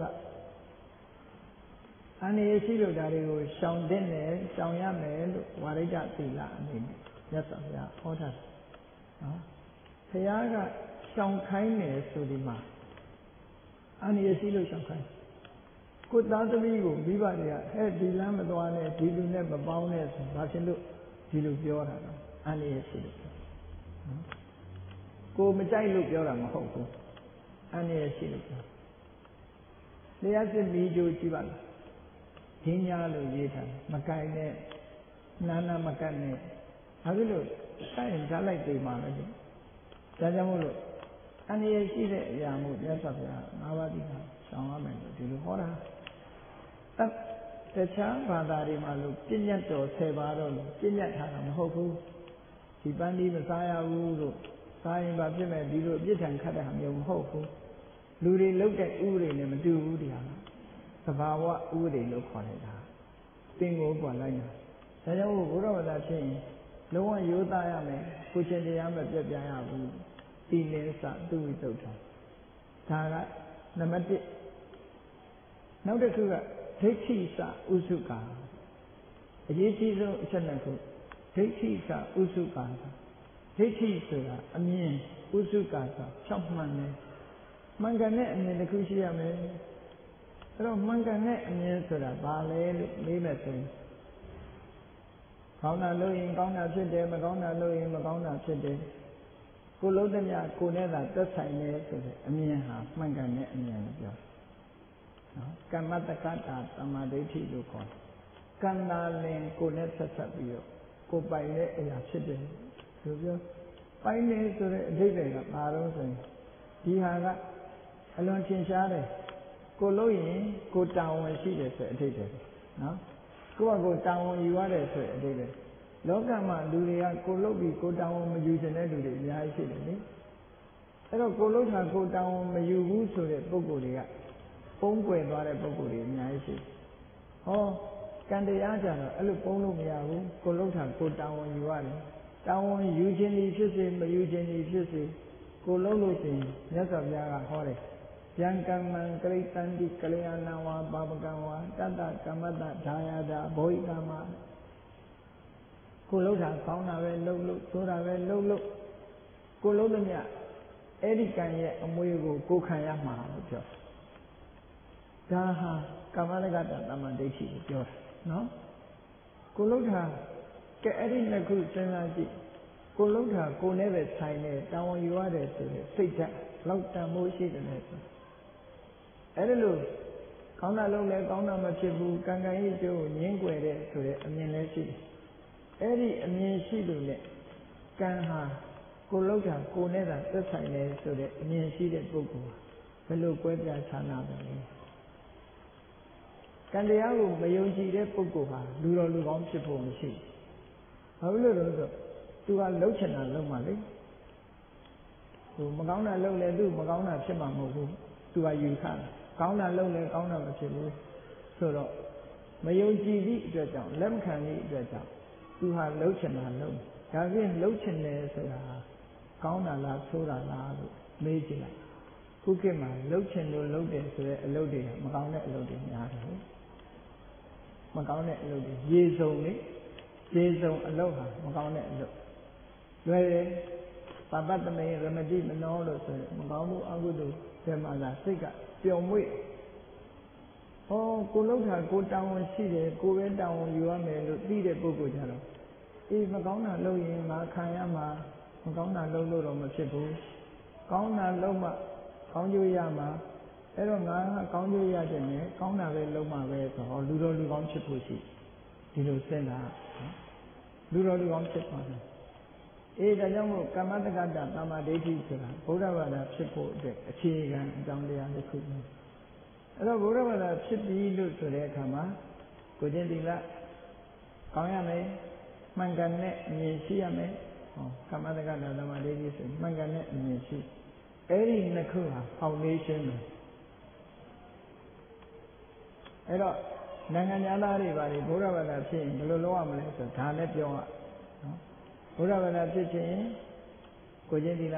ကအန္တရာယ်ရှိလို့ဒါတွေကိုရှောင်တဲ့နဲ့ရှောင်ရမယ်လို့ဝါရိတသီလအနေနဲ့မြတ်စွာဘုရားဟောထားတယ်နော်ဘုရားကရှောင်ခိုင်းတယ်ဆိုဒီမှာအန္တရာယ်ရှိလို့ရှောင်ခိုင်းကိုသားသမီးကိုမိဘတွေကဟဲ့ဒီလမ်းမသွားနဲ့ဒီလူနဲ့မပေါင်းနဲ့ဆိုဘာဖြစ်လို့ဒီလိုပြောတာလဲအန္တရာယ်ရှိလို့ကိုမကြိုက်လို့ပြောတာမဟုတ်ဘူးအန္တရာယ်ရှိလို့ပြောလျှက်စစ်မီးကြိုးကြည့်ပါလားဒင်းညာလို့ရေးထားမကြိုက်နဲ့နာမကတ်နဲ့ဘာဖြစ်လို့စိုက်ရင်ဓာတ်လိုက်သိမှာလဲဒါကြောင့်မို့လို့အန္တရာယ်ရှိတဲ့အရာမို့မြတ်စွာဘုရား၅ပါးသီလရှောင်ရမယ်လို့ဒီလိုဟောတာတခြားဘာသာတွေမှာလို့ပြည့်ညတ်တော်10ပါးတော့လို့ပြည့်ညတ်ထားတာမဟုတ်ဘူးဒီပန်းဒီမစားရဘူးလို့စားရင်ဘာဖြစ်မဲ့ဒီလိုအပြစ်ဒဏ်ခတ်တဲ့ဟာမျိုးမဟုတ်ဘူးလူတွေလုတ်တဲ့ဥပဒေနဲ့မတူဘူးတရားကသဘာဝဥပဒေလို့ခေါ်လိုက်တာသင်္ကိုပေါ်လိုက်တာဒါကြောင့်ဘုရားဘာသာဖြစ်ရင်လုံးဝရိုးသားရမယ်ကိုရှင်တရားမပြတ်ပြားရဘူးသီလစသူဝိသုဒ္ဓဒါကနံပါတ်1နောက်တစ်ခုကဒိဋ္ဌိစဥစုကာအရေးကြီးဆုံးအချက်နှစ်ခုဒိဋ္ဌိစဥစုကာဒိဋ္ဌိဆိုတာအမြင်ဥစုကာဆိုဖြောင့်မှန်တယ်မှန်ကန်တဲ့အမြင်တစ်ခုရှိရမယ်အဲ့တော့မှန်ကန်တဲ့အမြင်ဆိုတာဘာလဲလို့မေးမယ်ဆိုရင်ကောင်းတာလုပ်ရင်ကောင်းတာဖြစ်တယ်မကောင်းတာလုပ်ရင်မကောင်းတာဖြစ်တယ်ကိုယ်လုံးသမျှကိုယ်နဲ့သာသက်ဆိုင်နေဆိုတဲ့အမြင်ဟာမှန်ကန်တဲ့အမြင်လို့ပြောနော်ကမ္မတက္ကတာသမ္မာဒိဋ္ဌိလို့ခေါ်တယ်ကံသာလင်ကိုယ်နဲ့ဆက်ဆက်ပြီးတော့ကိုယ်ပိုင်တဲ့အရာဖြစ်တယ်လို့ပြောပိုင်နေဆိုတဲ့အဓိပ္ပာယ်ကဘာလို့ဆိုရင်ဒီဟာကအလွန်ထင်ရှားတယ်ကိုလို့ရင်ကိုတာဝန်ရှိတယ်ဆိုတဲ့အဓိပ္ပာယ်နော်ကိုတာဝန်ယူရတယ်ဆိုတဲ့အဓိပ္ပာယ်လောကမှာလူတွေကကိုလို့ပြီးကိုတာဝန်မယူချင်တဲ့လူတွေအများကြီးရှိတယ်လေအဲ့တော့ကိုလို့တာကိုတာဝန်မယူဘူးဆိုတဲ့ပုဂ္ဂိုလ်တွေကပုံကွယ်သွားတဲ့ပုဂ္ဂိုလ်တွေအများကြီးရှိတယ်ဟောကံတရားကြတော့အဲ့လိုပုံလို့မရဘူးကိုလို့တာကိုတာဝန်ယူရတယ်တာဝန်ယူခြင်းဒီဖြစ်စေမယူခြင်းဒီဖြစ်စေကိုလုံးလို့ရှိရင်မြတ်စွာဘုရားကဟောတယ်ယံကမ္မံကရိတံတိကလျာဏဝါပါပကံဝါတတ္တကမ္မတ္တဒါယတာဘောဟိကမ္မကိုလုံးတာကောင်းတာပဲလုပ်လို့ဆိုးတာပဲလုပ်လို့ကိုလုံးသမျှအဲ့ဒီကံရဲ့အမွေကိုကိုခံရမှာလို့ပြောဒါဟာကမ္မတက္ကတသမ္မာဒိဋ္ဌိကိုပြောတာနော်ကိုလုံးတာကဲအဲ့ဒီနှစ်ခုစဉ်းစားကြည့်ကိုလုံးတာကိုနဲ့ပဲဆိုင်နေတာဝန်ယူရတယ်ဆိုရင်စိတ်ဓာတ်လောက်တန်မိုးရှိတယ်လေဆိုအဲ့ဒါလို့ကောင်းတာလုပ်လဲကောင်းတာမဖြစ်ဘူးကံကံရဲ့ကျိုးကိုငင်းကွယ်တဲ့ဆိုတဲ့အမြင်လည်းရှိတယ်အဲ့ဒီအမြင်ရှိလို့နဲ့ကံဟာကိုလုံးတာကိုနဲ့သာသက်ဆိုင်နေဆိုတဲ့အမြင်ရှိတဲ့ပုဂ္ဂိုလ်ဘယ်လိုကွဲပြားခြားနာပါလဲကံတရားကိုမယုံကြည်တဲ့ပုဂ္ဂိုလ်ဟာလူတော်လူကောင်းဖြစ်ဖို့မရှိဘူးဘာလို့လဲဆိုတော့သူကလှုပ်ချင်တာလှုပ်မှလေသူမကောင်းတာလှုပ်လဲသူမကောင်းတာဖြစ်မှာမဟုတ်ဘူးသူကယူဆတယ်ကောင်းတာလှုပ်လဲကောင်းတာမဖြစ်ဘူးဆိုတော့မယုံကြည်သည့်အတွက်ကြောင့်လက်မခံသည့်အတွက်ကြောင့်သူဟာလှုပ်ချင်တာလှုပ်ဒါဖြင့်လှုပ်ချင်တယ်ဆိုတာကောင်းတာလားဆိုးတာလားလို့မေးကြည့်လိုက်ခုခေတ်မှာလှုပ်ချင်လို့လှုပ်တယ်ဆိုတဲ့အလုပ်တွေကမကောင်းတဲ့အလုပ်တွေများတယ်မကောင်းတဲ့အလုပ်တွေရေစုံလေရေစုံအလုပ်ဟာမကောင်းတဲ့အလုပ်လွယ်တယ်ပပတ္တမေရမတိမနောလို့ဆိုရင်မကောင်းမှုအကုသိုလ်တွေမှာသာစိတ်ကပျော်မွေ့ဟောကိုလှုပ်တာကိုတောင်းဝန်ရှိတယ်ကိုပဲတောင်းဝန်ယူရမယ်လို့သိတဲ့ပုဂ္ဂိုလ်ကြတော့အေးမကောင်းတာလုပ်ရင်ငါခံရမှာမကောင်းတာလုပ်လို့တော့မဖြစ်ဘူးကောင်းတာလုပ်မှကောင်းကျိုးရမှာအဲ့တော့ငါကကောင်းကျိုးရတဲ့နဲ့ကောင်းတာပဲလုပ်မှပဲဆိုတော့လူတော်လူကောင်းဖြစ်ဖို့ရှိဒီလိုစဉ်းစားလူတော်လူကောင်းဖြစ်သွားတယ်အေးဒါကြောင့်မို့ကမ္မတက္ကတသမ္မာဒိဋ္ဌိဆိုတာဘုရားဘာသာဖြစ်ဖို့အတွက်အခြေခံအကြောင်းတရားတစ်ခုပဲအဲ့တော့ဘုရားဘာသာဖြစ်ပြီးလို့ဆိုတဲ့အခါမှာကိုကျင့်သီလကောင်းရမယ်မှန်ကန်တဲ့အမြင်ရှိရမယ်ဟောကမ္မတက္ကတသမ္မာဒိဋ္ဌိဆိုမှန်ကန်တဲ့အမြင်ရှိအဲ့ဒီနှစ်ခုဟာ foundation ပဲအဲ့တော့နိုင်ငံသားတွေပါလေဘုရားဘာသာဖြစ်ရင်ဘယ်လိုလုပ်ရမလဲဆိုဒါလည်းပြောရနော်ဘုရားဘာသာဖြစ်ခြင်းကိုကျင့်သီလ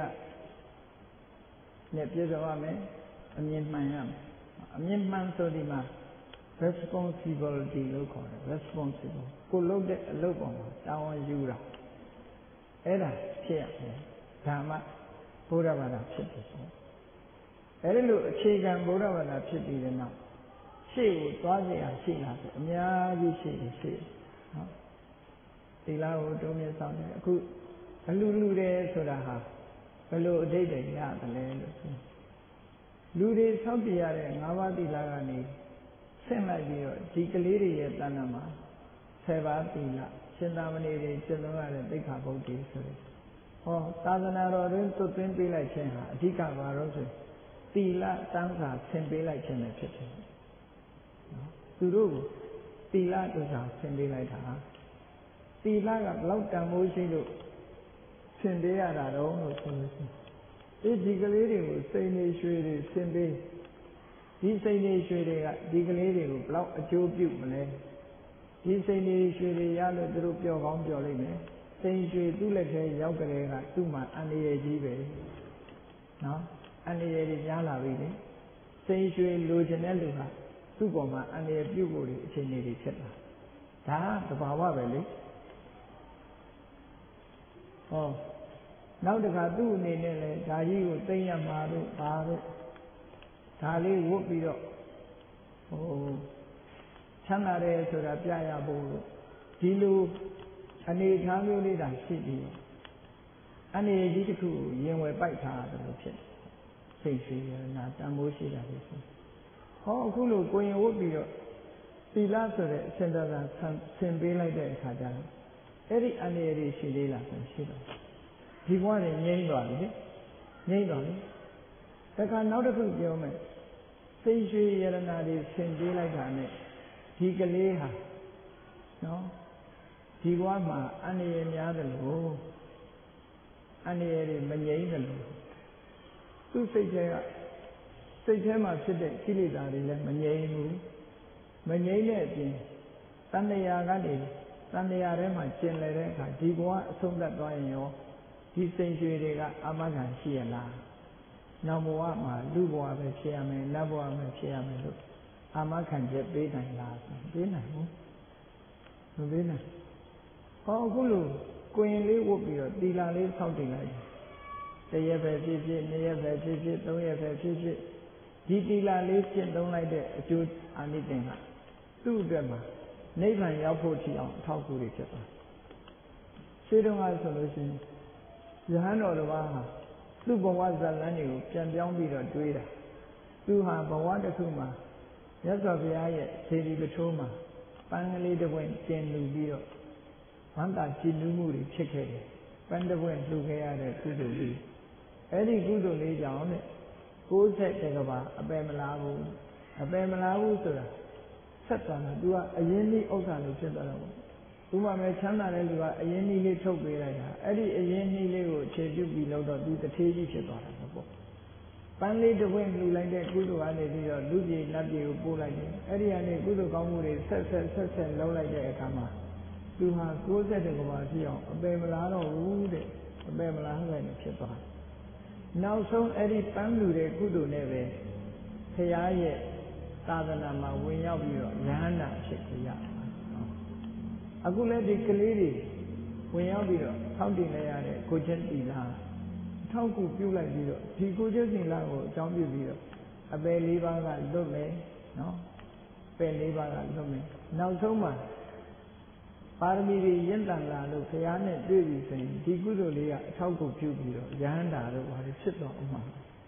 နဲ့ပြည့်စုံရမယ်အမြင်မှန်ရမယ်အမြင်မှန်ဆိုဒီမှာ responsibility လို့ခေါ်တယ် responsible ကိုလုပ်တဲ့အလုပ်ပေါ်မှာတာဝန်ယူတာအဲ့ဒါဖြစ်ရမယ်ဒါမှဘုရားဘာသာဖြစ်တယ်ပေါ့အဲ့ဒီလိုအခြေခံဘုရားဘာသာဖြစ်ပြီးတဲ့နောက်ရှေ့ကိုသွားကြရရှိလားဆိုအများကြီးရှိတယ်နော်သီလကိုတိုးမြင့်ဆောင်တယ်အခုအလူလူတယ်ဆိုတာဟာဘယ်လိုအဓိပ္ပာယ်ရတယ်လဲလို့ဆိုလူတွေဆောက်တည်ရတဲ့၅ပါးသီလကနေဆင့်လိုက်ပြီးတော့ဒီကလေးတွေရဲ့တဏ္ဍာမှာ10ပါးသီလရှင်သာမဏေတွေကျင့်လို့ရတဲ့သိက္ခာပုဒ်တွေဆိုတယ်ဟောသာသနာတော်တွင်သွတ်သွင်းပေးလိုက်ခြင်းဟာအဓိကဘာလို့ဆိုသီလတန်းစာဆင်ပေးလိုက်ခြင်းပဲဖြစ်တယ်နော်သူတို့ကိုသီလဥစ္စာဆင်ပေးလိုက်တာသီလကလောက်တန်ဖိုးရှိလို့ဆင်ပေးရတာတော့လို့ဆိုလို့ရှိရင်ဒီကလေးတွေကိုစိတ်နေရွှေတွေဆင်ပေးဒီစိတ်နေရွှေတွေကဒီကလေးတွေကိုဘလောက်အကျိုးပြုမလဲဒီစိတ်နေရွှေတွေရလို့သူတို့ပျော်ကောင်းပျော်လိမ့်မယ်စိတ်ရွှေသူ့လက်ထဲရောက်ကြတဲ့ကသူ့မှာအန္တရာယ်ကြီးပဲနော်အန္တရာယ်တွေများလာပြီလေစိတ်ရွှေလိုချင်တဲ့လူဟာသူ့ပေါ်မှာအန္တရာယ်ပြုဖို့ဒီအခြေအနေတွေဖြစ်လာဒါကသဘာဝပဲလေဟောနောက်တစ်ခါသူ့အနေနဲ့လည်းဒါကြီးကိုသိမ့်ရမှာတို့ဒါတို့ဒါလေးဝတ်ပြီးတော့ချမ်းသာတယ်ဆိုတာပြရဖို့လို့ဒီလိုအနေထားမျိုးလေးတာရှိပြီးအနေကြီးတစ်ခုကိုရင်ဝယ်ပိုက်ထားတယ်လို့ဖြစ်စိတ်ရှိရနာတန်ဖိုးရှိတာပဲဆိုဟောအခုလိုကိုရင်ဝတ်ပြီးတော့သီလဆိုတဲ့အစင်တရာဆင်ပေးလိုက်တဲ့အခါကျတော့အဲ့ဒီအနေရရှိသေးလားဆိုရှိတော့ဒီဘဝနဲ့ငြိမ့်သွားပြီလေငြိမ့်သွားပြီတခါနောက်တစ်ခုပြောမယ်စိတ်ရွှေရတနာတွေဆင်ပေးလိုက်တာနဲ့ဒီကလေးဟာနော်ဒီဘဝမှာအန္တရာယ်များတယ်လို့အန္တရာယ်တွေမငြိမ့်တယ်လို့သူ့စိတ်ထဲမှာဖြစ်တဲ့ကိလေသာတွေလည်းမငြိမ့်ဘူးမငြိမ့်တဲ့အပြင်တဏှာကနေတဏှာထဲမှာကျင်လည်တဲ့အခါဒီဘဝအဆုံးသတ်သွားရင်ရောဒီစိတ်ရွှေတွေကအာမခံရှိရလားနောက်ဘဝမှာလူဘဝပဲဖြစ်ရမယ်နတ်ဘဝပဲဖြစ်ရမယ်လို့အာမခံချက်ပေးနိုင်လားပေးနိုင်ဘူးမပေးနိုင်ဟောအခုလိုကိုရင်လေးဝတ်ပြီးတော့သီလလေးဆောက်တည်လိုက်တရက်ပဲဖြစ်ဖြစ်နှစ်ရက်ပဲဖြစ်ဖြစ်သုံးရက်ပဲဖြစ်ဖြစ်ဒီသီလလေးကျင့်သုံးလိုက်တဲ့အကျိုးအာနိသင်ကသူ့အတွက်မှာနိဗ္ဗာန်ရောက်ဖို့ထီအောင်အထောက်အကူတွေဖြစ်သွားရှင်းတော့ကဆိုလို့ရှိရင်ယဟန်တော်တစ်ပါးဟာသူ့ဘဝဇာတ်လမ်းတွေကိုပြန်ပြောင်းပြီးတော့တွေးတာသူဟာဘဝတစ်ခုမှာမြတ်စွာဘုရားရဲ့ခြေဒီပထိုးမှာပန်းကလေးတစ်ပွင့်ကျင်လူပြီးတော့ဝမ်းသာကြည်နူးမှုတွေဖြစ်ခဲ့တယ်ပန်းတစ်ပွင့်လှူခဲ့ရတဲ့ကုသိုလ်လေးအဲ့ဒီကုသိုလ်လေးကြောင့်တဲ့60ကဘာအပယ်မလားဘူးအပယ်မလားဘူးဆိုတာဆက်သွားတာ तू ကအရင်ကြီးဥစ္စာလို့ဖြစ်သွားတော့ဥပမာချမ်းသာတဲ့လူကအရင်ကြီးလေးထုတ်ပေးလိုက်တာအဲ့ဒီအရင်ကြီးလေးကိုအခြေပြုပြီးလို့တော့ तू တထေးကြီးဖြစ်သွားတာပေါ့ပန်းလေးတစ်ပွင့်လှူလိုက်တဲ့ကုသိုလ်ကနေပြီးတော့လူပြည်နတ်ပြည်ကိုပို့လိုက်တယ်အဲ့ဒီကနေကုသိုလ်ကောင်းမှုတွေဆက်လုံးလိုက်တဲ့အခါမှာ သူဟာ60ကဘာဖြစ်အောင်အပယ်မလားတော့ဘူးတဲ့အပယ်မလားပဲဖြစ်သွားနောက်ဆုံးအဲ့ဒီပန်းလူတဲ့ကုသိုလ်နဲ့ပဲဘုရားရဲ့သာသနာမှာဝင်ရောက်ပြီးတော့ဉာဏ်နာဖြစ်ကြရအခုလည်းဒီကလေးတွေဝင်ရောက်ပြီးတော့ထောက်တင်လိုက်ရတဲ့ကိုချက်တီလာထောက်ကူပြုလိုက်ပြီးတော့ဒီကိုချက်တီလာကိုအကြောင်းပြုပြီးတော့အပယ်၄ပါးကလွတ်မယ်နော်ပယ်၄ပါးကလွတ်မယ်နောက်ဆုံးမှာပါရမီတွေရင့်တန်လာလို့ဘုရားနဲ့တွေ့ပြီဆိုရင်ဒီကုသိုလ်လေးကအထောက်အကူပြုပြီးတော့ယဟန္တာတို့ဘာလို့ဖြစ်တော့ဥမှာ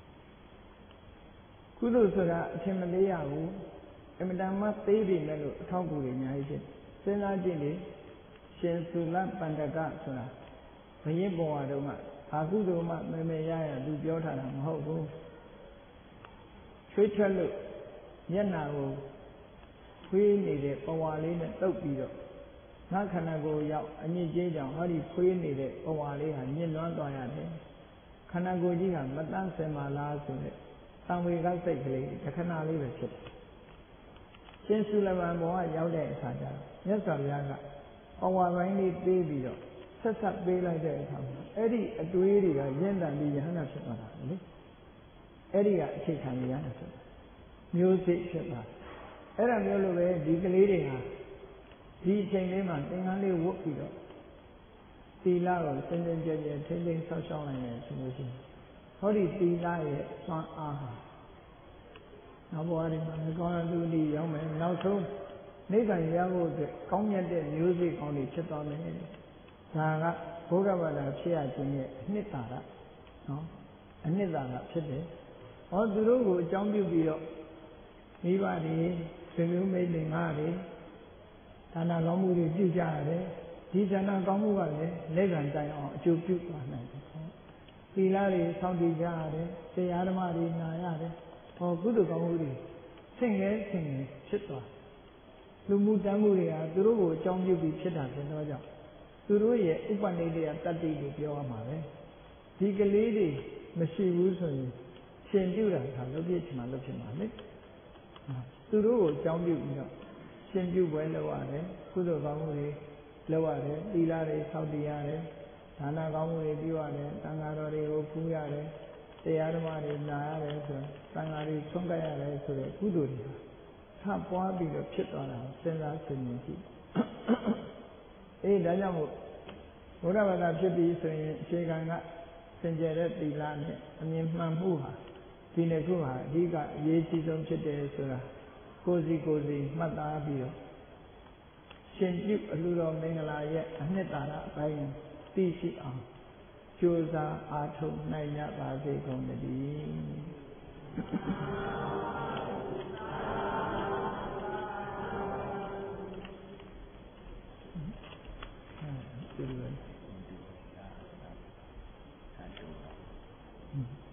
ကုသိုလ်ဆိုတာအထင်မသေးရဘူးအမတန်မှသေးပြီမဲ့လို့အထောက်အကူတွေအများကြီးဖြစ်စဉ်းစားကြည့်လေရှင်သုလပန္ဒကဆိုတာဘယင်းဘဝတုန်းကဘာကုသိုလ်မှမေရသူပြောထားတာမဟုတ်ဘူးချွေးချက်လို့မျက်နာကိုခွေးနေတဲ့ပဝါလေးနဲ့တုပ်ပြီးတော့ငါခန္ဓာကိုယ်ရောက်အညစ်အကြေးကြောင့်ဟောဒီခွေးနေတဲ့ပဝါလေးဟာညှဉ်းလွှမ်းသွားရတယ်ခန္ဓာကိုယ်ကြီးကမတန့်စင်ပါလားဆိုတဲ့သံဝေကစိတ်ကလေးတခဏလေးပဲဖြစ်တယ်ရှင်သုလမန်ဘဝရောက်တဲ့အခါကျတော့မြတ်စွာဘုရားကပဝါပိုင်းလေးပေးပြီးတော့ဆက်ပေးလိုက်တဲ့အခါမှာအဲ့ဒီအတွေးတွေကရင့်တန်ပြီးယဟန္တာဖြစ်သွားတာလေအဲ့ဒီကအခြေခံရဟန္တာဖြစ်တာမျိုးစိတ်ဖြစ်တာအဲ့ဒါမျိုးလိုပဲဒီကလေးတွေဟာဒီအချိန်လေးမှာသင်္ကန်းလေးဝတ်ပြီးတော့သီလကိုစင်စင်ကြယ်ကြယ်ထိမ့်သိမ်းဆောက်ရှောက်နိုင်တယ်ဆိုလို့ရှိရင်ဟောဒီသီလရဲ့စွမ်းအားဟာနောက်ဘဝတွေမှာကောင်းတဲ့လူတွေရောက်မယ်နောက်ဆုံးနိဗ္ဗာန်ရဖို့အတွက်ကောင်းမြတ်တဲ့မျိုးစိတ်ကောင်းတွေဖြစ်သွားမယ်ဒါကဘုရားဘာသာဖြစ်ရခြင်းရဲ့အနှစ်သာရနော်အနှစ်သာရဖြစ်တယ်ဟောသူတို့ကိုအကြောင်းပြုပြီးတော့မိဘတွေဆွေမျိုးမိတ်တွေငါတွေဒါနကောင်းမှုတွေပြုကြရတယ်ဒီဒါနကောင်းမှုကလည်းနိဗ္ဗာန်တိုင်အောင်အကျိုးပြုသွားနိုင်တယ်သီလတွေစောင့်တည်ကြရတယ်တရားဓမ္မတွေနာရတယ်ဟောကုသိုလ်ကောင်းမှုတွေဆင့်ငယ်ဖြစ်သွားလူမှုတမ်းမှုတွေဟာသူတို့ကိုအကြောင်းပြုပြီးဖြစ်တာဖြစ်တော့ကြောင့်သူတို့ရဲ့ဥပနိဒေယတတ္တိကိုပြောရမှာပဲဒီကလေးတွေမရှိဘူးဆိုရင်ရှင်ပြုတာကလုပ်ဖြစ်ချင်မှလုပ်ဖြစ်မှာလေသူတို့ကိုအကြောင်းပြုပြီးတော့ရှင်ပြုပွဲလုပ်ရတယ်ကုသိုလ်ကောင်းမှုတွေလုပ်ရတယ်သီလတွေဆောက်တည်ရတယ်ဒါနကောင်းမှုတွေပြုရတယ်သံဃာတော်တွေကိုဖူးရတယ်တရားဓမ္မတွေနာရတယ်ဆိုသံဃာတွေဆုံးကပ်ရတယ်ဆိုတဲ့ကုသိုလ်တွေထပ်ပွားပြီးတော့ဖြစ်သွားတာစဉ်းစားဆင်ခြင်ကြည့်ဒါကြောင့်မို့ဘုရားဘာသာဖြစ်ပြီးဆိုရင်အခြေခံကစင်ကြယ်တဲ့သီလနဲ့အမြင်မှန်မှုဟာဒီနှစ်ခုဟာအဓိကအရေးကြီးဆုံးဖြစ်တယ်ဆိုတာကိုယ်စီမှတ်သားပြီးတော့ရှင်ပြုအလှတော်မင်္ဂလာရဲ့အနှစ်သာရအပိုင်းသိရှိအောင်ကြိုးစားအားထုတ်နိုင်ကြပါစေကုန်သတည်း